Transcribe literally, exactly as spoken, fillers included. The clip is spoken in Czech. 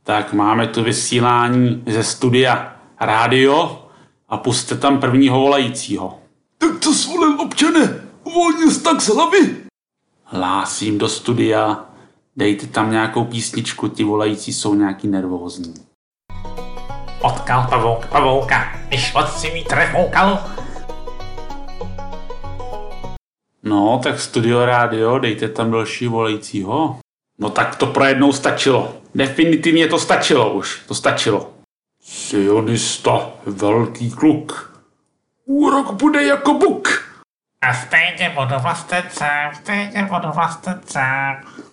Tak máme tu vysílání ze studia rádio a pusťte tam prvního volajícího. Tak co svolil, občane? Uvolnil jsi tak z hlavy? Hlásím do studia, dejte tam nějakou písničku, ti volající jsou nějaký nervózní. Potkal pavouk pavouka, když moc si vítr foukal. No, tak studio rádio, dejte tam další volajícího. No tak to pro jednou stačilo. Definitivně to stačilo už, to stačilo. Sionista, velký kluk. Úrok bude jako buk. A stejně budu vlastecem, stejně budu vlastecem.